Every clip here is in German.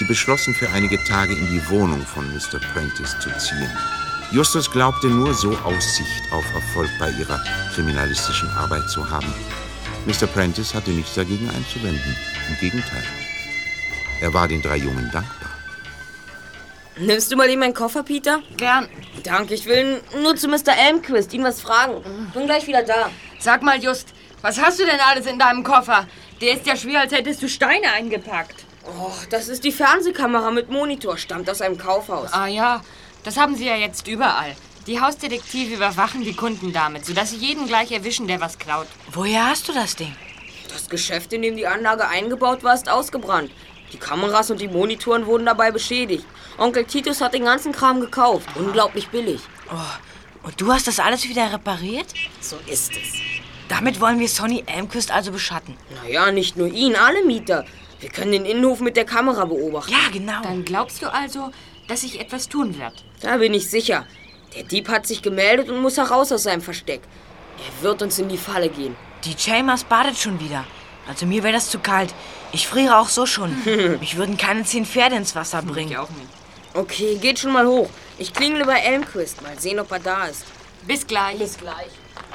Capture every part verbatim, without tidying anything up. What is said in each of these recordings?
Sie beschlossen, für einige Tage in die Wohnung von Mister Prentice zu ziehen. Justus glaubte, nur so Aussicht auf Erfolg bei ihrer kriminalistischen Arbeit zu haben. Mister Prentice hatte nichts dagegen einzuwenden. Im Gegenteil. Er war den drei Jungen dankbar. Nimmst du mal eben meinen Koffer, Peter? Gern. Danke, ich will nur zu Mister Elmquist, ihn was fragen. Bin gleich wieder da. Sag mal, Just, was hast du denn alles in deinem Koffer? Der ist ja schwer, als hättest du Steine eingepackt. Oh, das ist die Fernsehkamera mit Monitor, stammt aus einem Kaufhaus. Ah ja, das haben sie ja jetzt überall. Die Hausdetektive überwachen die Kunden damit, sodass sie jeden gleich erwischen, der was klaut. Woher hast du das Ding? Das Geschäft, in dem die Anlage eingebaut war, ist ausgebrannt. Die Kameras und die Monitoren wurden dabei beschädigt. Onkel Titus hat den ganzen Kram gekauft. Unglaublich billig. Oh, und du hast das alles wieder repariert? So ist es. Damit wollen wir Sonny Elmquist also beschatten. Naja, nicht nur ihn, alle Mieter. Wir können den Innenhof mit der Kamera beobachten. Ja, genau. Dann glaubst du also, dass sich etwas tun wird? Da bin ich sicher. Der Dieb hat sich gemeldet und muss heraus aus seinem Versteck. Er wird uns in die Falle gehen. Die Chalmers badet schon wieder. Also mir wäre das zu kalt. Ich friere auch so schon. Mich würden keine zehn Pferde ins Wasser bringen. Ich auch nicht. Okay, geht schon mal hoch. Ich klingele bei Elmquist. Mal sehen, ob er da ist. Bis gleich. Bis gleich.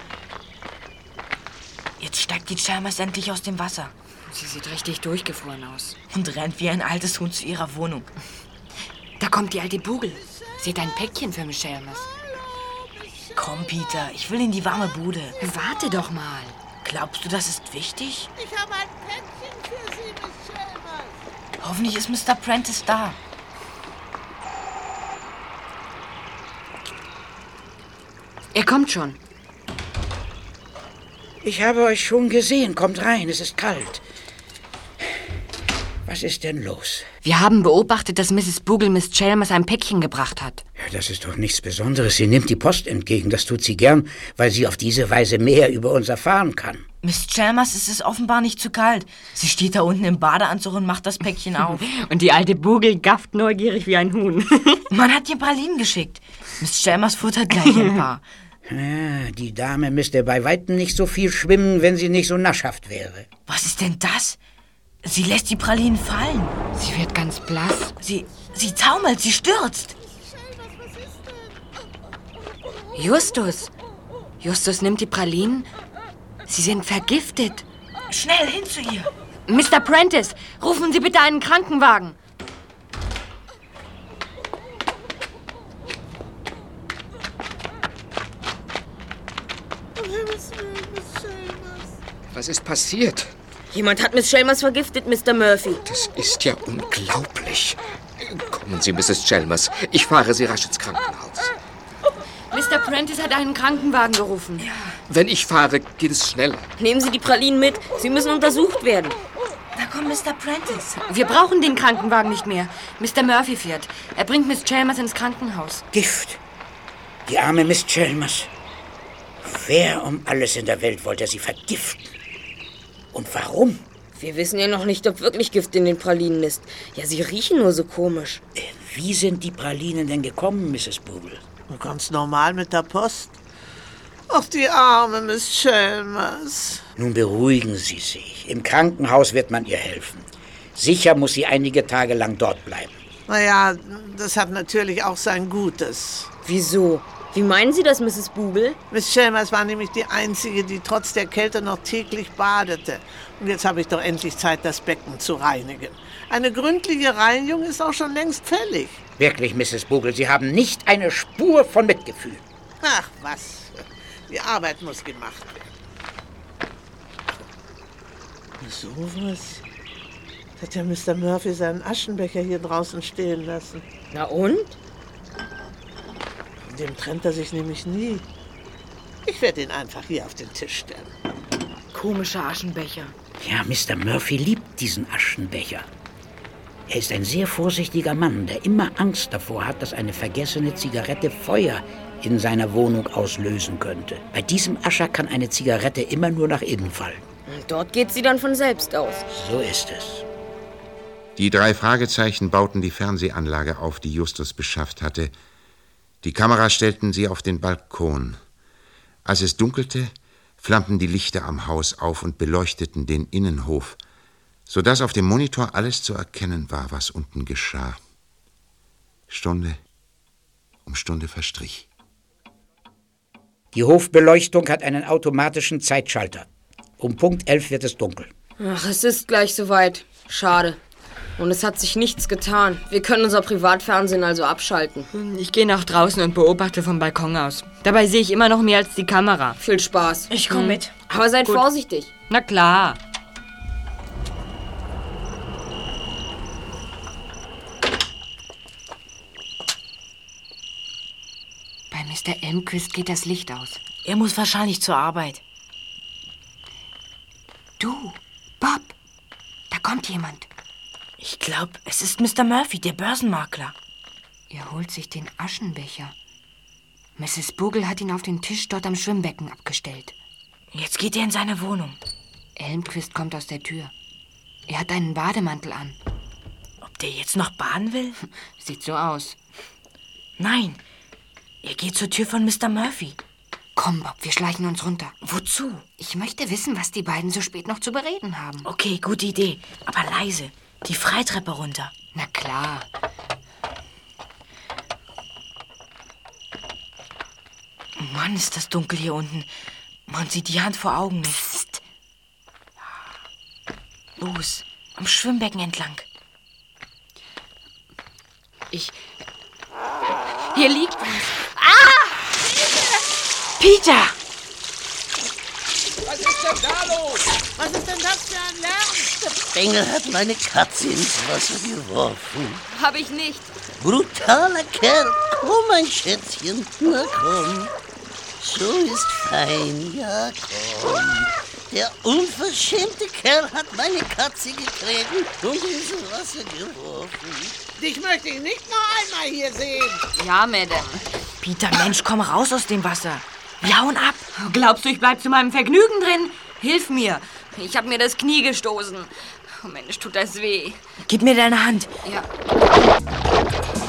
Jetzt steigt die Chalmers endlich aus dem Wasser. Sie sieht richtig durchgefroren aus. Und rennt wie ein altes Huhn zu ihrer Wohnung. Da kommt die alte Bugel. Sie hat ein Päckchen für Miss Chalmers. Komm, Peter, ich will in die warme Bude. Warte doch mal. Glaubst du, das ist wichtig? Ich habe ein Päckchen für Sie, Miss Chalmers. Hoffentlich ist Mister Prentice da. Er kommt schon. Ich habe euch schon gesehen. Kommt rein, es ist kalt. Was ist denn los? Wir haben beobachtet, dass Misses Bugel Miss Chalmers ein Päckchen gebracht hat. Ja, das ist doch nichts Besonderes. Sie nimmt die Post entgegen. Das tut sie gern, weil sie auf diese Weise mehr über uns erfahren kann. Miss Chalmers ist es offenbar nicht zu kalt. Sie steht da unten im Badeanzug und macht das Päckchen auf. Und die alte Bugel gafft neugierig wie ein Huhn. Man hat ihr Pralinen geschickt. Miss Chalmers futtert gleich ein paar. Ja, die Dame müsste bei weitem nicht so viel schwimmen, wenn sie nicht so naschhaft wäre. Was ist denn das? Sie lässt die Pralinen fallen. Sie wird ganz blass. Sie, sie taumelt, sie stürzt. Justus. Justus nimmt die Pralinen. Sie sind vergiftet. Schnell hin zu ihr. Mister Prentice, rufen Sie bitte einen Krankenwagen. Was ist passiert? Jemand hat Miss Chalmers vergiftet, Mister Murphy. Das ist ja unglaublich. Kommen Sie, Misses Chalmers. Ich fahre Sie rasch ins Krankenhaus. Mister Prentice hat einen Krankenwagen gerufen. Ja. Wenn ich fahre, geht es schneller. Nehmen Sie die Pralinen mit. Sie müssen untersucht werden. Da kommt Mister Prentice. Wir brauchen den Krankenwagen nicht mehr. Mister Murphy fährt. Er bringt Miss Chalmers ins Krankenhaus. Gift. Die arme Miss Chalmers. Wer um alles in der Welt wollte sie vergiften? Und warum? Wir wissen ja noch nicht, ob wirklich Gift in den Pralinen ist. Ja, sie riechen nur so komisch. Äh, wie sind die Pralinen denn gekommen, Misses Bugel? Ganz normal mit der Post. Ach, die arme Miss Chalmers. Nun beruhigen Sie sich. Im Krankenhaus wird man ihr helfen. Sicher muss sie einige Tage lang dort bleiben. Naja, das hat natürlich auch sein Gutes. Wieso? Wie meinen Sie das, Misses Bugel? Miss Chalmers war nämlich die Einzige, die trotz der Kälte noch täglich badete. Und jetzt habe ich doch endlich Zeit, das Becken zu reinigen. Eine gründliche Reinigung ist auch schon längst fällig. Wirklich, Misses Bugel, Sie haben nicht eine Spur von Mitgefühl. Ach, was. Die Arbeit muss gemacht werden. So was. Hat ja Mister Murphy seinen Aschenbecher hier draußen stehen lassen. Na und? Von dem trennt er sich nämlich nie. Ich werde ihn einfach hier auf den Tisch stellen. Komischer Aschenbecher. Ja, Mister Murphy liebt diesen Aschenbecher. Er ist ein sehr vorsichtiger Mann, der immer Angst davor hat, dass eine vergessene Zigarette Feuer in seiner Wohnung auslösen könnte. Bei diesem Ascher kann eine Zigarette immer nur nach innen fallen. Und dort geht sie dann von selbst aus. So ist es. Die drei Fragezeichen bauten die Fernsehanlage auf, die Justus beschafft hatte. Die Kamera stellten sie auf den Balkon. Als es dunkelte, flammten die Lichter am Haus auf und beleuchteten den Innenhof. sodass auf dem Monitor alles zu erkennen war, was unten geschah. Stunde um Stunde verstrich. Die Hofbeleuchtung hat einen automatischen Zeitschalter. Um Punkt elf wird es dunkel. Ach, es ist gleich soweit. Schade. Und es hat sich nichts getan. Wir können unser Privatfernsehen also abschalten. Ich gehe nach draußen und beobachte vom Balkon aus. Dabei sehe ich immer noch mehr als die Kamera. Viel Spaß. Ich komm mit. Aber seid Gut. vorsichtig. Na klar. Bei Mister Elmquist geht das Licht aus. Er muss wahrscheinlich zur Arbeit. Du, Bob, da kommt jemand. Ich glaube, es ist Mister Murphy, der Börsenmakler. Er holt sich den Aschenbecher. Misses Bugle hat ihn auf den Tisch dort am Schwimmbecken abgestellt. Jetzt geht er in seine Wohnung. Elmquist kommt aus der Tür. Er hat einen Bademantel an. Ob der jetzt noch baden will? Sieht so aus. Nein, er geht zur Tür von Mister Murphy. Komm, Bob, wir schleichen uns runter. Wozu? Ich möchte wissen, was die beiden so spät noch zu bereden haben. Okay, gute Idee. Aber leise. Die Freitreppe runter. Na klar. Mann, ist das dunkel hier unten. Man sieht die Hand vor Augen nicht. Psst. Los, am Schwimmbecken entlang. Ich... Hier liegt was. Peter! Was ist denn da los? Was ist denn das für ein Lärm? Bengel hat meine Katze ins Wasser geworfen. Hab ich nicht. Brutaler Kerl. Komm, mein Schätzchen. Na komm. So ist fein. Ja, komm. Der unverschämte Kerl hat meine Katze getreten und ins Wasser geworfen. Dich möchte ich nicht noch einmal hier sehen. Ja, Madame. Peter, Mensch, komm raus aus dem Wasser. Wir hauen ab. Glaubst du, ich bleib zu meinem Vergnügen drin? Hilf mir. Ich hab mir das Knie gestoßen. Oh Mensch, tut das weh. Gib mir deine Hand. Ja.